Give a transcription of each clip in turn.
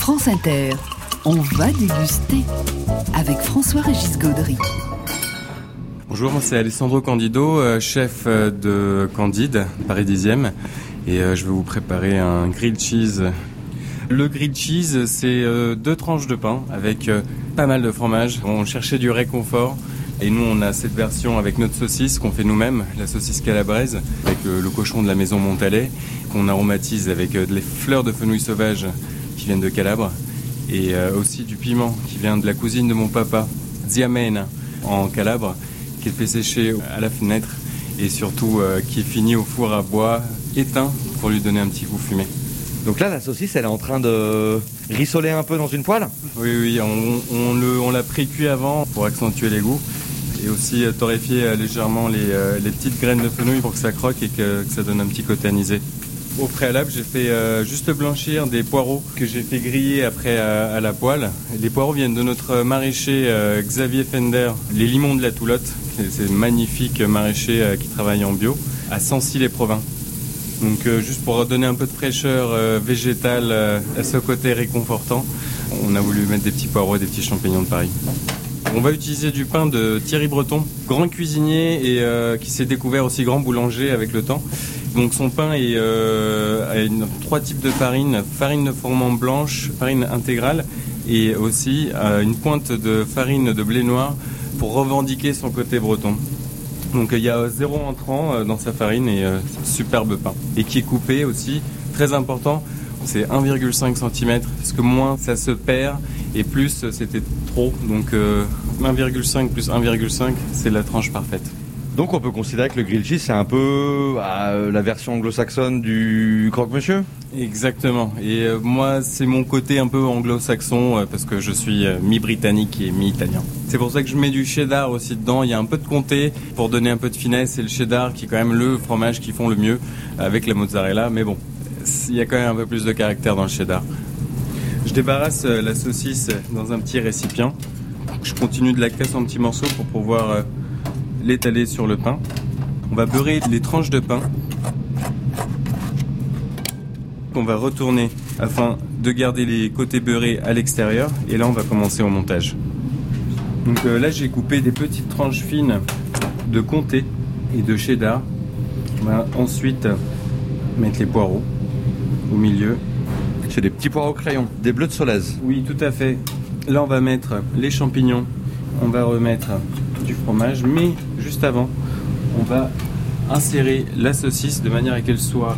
France Inter, on va déguster avec François-Régis Gaudry. Bonjour, c'est Alessandro Candido, chef de Candide, Paris 10e, et je vais vous préparer un grilled cheese. Le grilled cheese, c'est 2 tranches de pain avec pas mal de fromage. On cherchait du réconfort et nous on a cette version avec notre saucisse qu'on fait nous-mêmes, la saucisse calabraise, avec le cochon de la maison Montalet, qu'on aromatise avec des fleurs de fenouil sauvage qui viennent de Calabre et aussi du piment qui vient de la cousine de mon papa, Ziamène, en Calabre, qui est fait sécher à la fenêtre et surtout qui est fini au four à bois éteint pour lui donner un petit goût fumé. Donc là, la saucisse, elle est en train de rissoler un peu dans une poêle ? Oui, on l'a pré-cuit avant pour accentuer les goûts et aussi torréfier légèrement les petites graines de fenouil pour que ça croque et que ça donne un petit côté anisé. Au préalable, j'ai fait juste blanchir des poireaux que j'ai fait griller après à la poêle. Les poireaux viennent de notre maraîcher Xavier Fender, les limons de la Toulotte. C'est magnifique maraîcher qui travaille en bio, à Sancy-les-Provins. Donc juste pour donner un peu de fraîcheur végétale à ce côté réconfortant, on a voulu mettre des petits poireaux et des petits champignons de Paris. On va utiliser du pain de Thierry Breton, grand cuisinier et qui s'est découvert aussi grand boulanger avec le temps. Donc son pain a 3 types de farine de froment blanche, farine intégrale et aussi une pointe de farine de blé noir pour revendiquer son côté breton. Donc il y a 0 entrant dans sa farine et superbe pain. Et qui est coupé aussi, très important, c'est 1,5 cm parce que moins ça se perd et plus c'était trop. Donc 1,5 plus 1,5 c'est la tranche parfaite. Donc on peut considérer que le grilled cheese c'est un peu la version anglo-saxonne du croque-monsieur ? Exactement. Et moi c'est mon côté un peu anglo-saxon parce que je suis mi-britannique et mi-italien. C'est pour ça que je mets du cheddar aussi dedans. Il y a un peu de comté pour donner un peu de finesse et le cheddar qui est quand même le fromage qui font le mieux avec la mozzarella. Mais bon, il y a quand même un peu plus de caractère dans le cheddar. Je débarrasse la saucisse dans un petit récipient. Je continue de la casser en petits morceaux pour pouvoir l'étaler sur le pain. On va beurrer les tranches de pain. On va retourner afin de garder les côtés beurrés à l'extérieur. Et là, on va commencer au montage. Donc là, j'ai coupé des petites tranches fines de comté et de cheddar. On va ensuite mettre les poireaux au milieu. C'est des petits poireaux crayons, des bleus de Solèze. Oui, tout à fait. Là, on va mettre les champignons. On va remettre du fromage, mais juste avant, on va insérer la saucisse de manière à qu'elle soit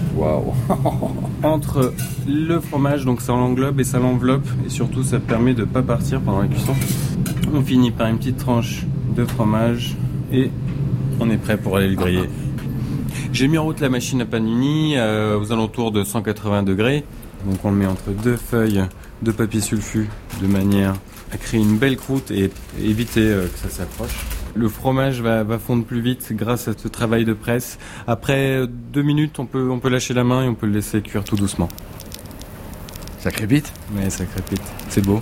entre le fromage, donc ça l'englobe et ça l'enveloppe, et surtout ça permet de ne pas partir pendant la cuisson. On finit par une petite tranche de fromage et on est prêt pour aller le griller. J'ai mis en route la machine à panini aux alentours de 180 degrés, donc on le met entre 2 feuilles de papier sulfu de manière à créer une belle croûte et éviter que ça s'accroche. Le fromage va fondre plus vite grâce à ce travail de presse. Après 2 minutes, on peut lâcher la main et on peut le laisser cuire tout doucement. Ça crépite ? Oui, ça crépite. C'est beau.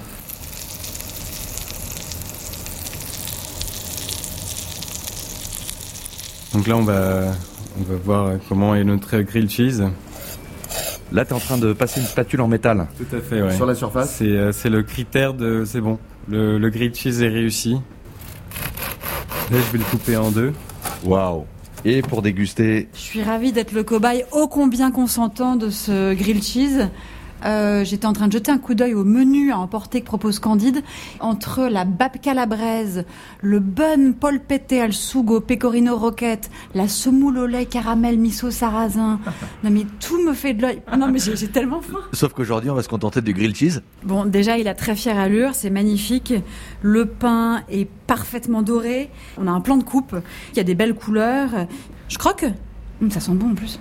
Donc là, on va voir comment est notre grilled cheese. Là, tu es en train de passer une spatule en métal. Tout à fait, ouais. Sur la surface. C'est le critère de... C'est bon. Le grilled cheese est réussi. Là, je vais le couper en 2. Waouh. Et pour déguster... Je suis ravie d'être le cobaye ô combien consentant de ce grilled cheese. J'étais en train de jeter un coup d'œil au menu à emporter que propose Candide. Entre la bave calabraise, le bun polpette al sugo pecorino roquette, la semoule au lait caramel miso sarrasin. Non mais tout me fait de l'œil. Non mais j'ai tellement faim. Sauf qu'aujourd'hui, on va se contenter du grilled cheese. Bon, déjà, il a très fière allure, c'est magnifique. Le pain est parfaitement doré. On a un plan de coupe. Il y a des belles couleurs. Je croque. Ça sent bon en plus.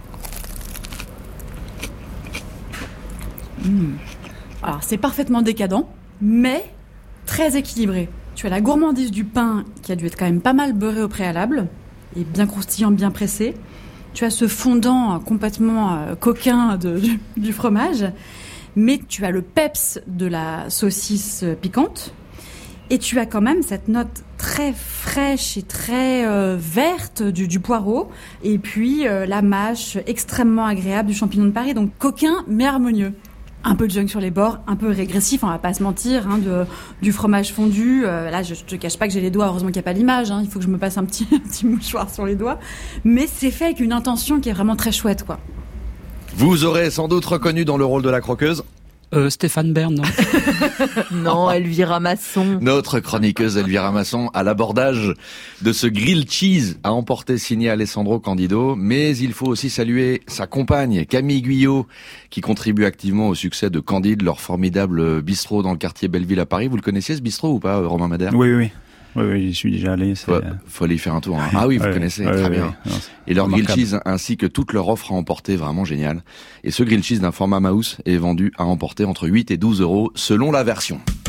Alors c'est parfaitement décadent, mais très équilibré. Tu as la gourmandise du pain qui a dû être quand même pas mal beurré au préalable et bien croustillant, bien pressé. Tu as ce fondant complètement coquin du fromage, mais tu as le peps de la saucisse piquante et tu as quand même cette note très fraîche et très verte du poireau et puis la mâche extrêmement agréable du champignon de Paris, donc coquin mais harmonieux. un peu de junk sur les bords, un peu régressif, on va pas se mentir, du fromage fondu. Là, je te cache pas que j'ai les doigts, heureusement qu'il n'y a pas l'image, il faut que je me passe un petit mouchoir sur les doigts. Mais c'est fait avec une intention qui est vraiment très chouette, quoi. Vous aurez sans doute reconnu dans le rôle de la croqueuse Stéphane Bern, non? Non, Elvira Masson. Notre chroniqueuse Elvira Masson à l'abordage de ce grilled cheese à emporter signé Alessandro Candido. Mais il faut aussi saluer sa compagne Camille Guyot qui contribue activement au succès de Candide, leur formidable bistrot dans le quartier Belleville à Paris. Vous le connaissiez ce bistrot ou pas, Romain Madère? Oui, j'y suis déjà allé. Faut aller y faire un tour. Ah oui, vous connaissez, très bien. Non, et leur grilled cheese ainsi que toute leur offre à emporter, vraiment génial. Et ce grilled cheese d'un format mouse est vendu à emporter entre 8 et 12 euros selon la version.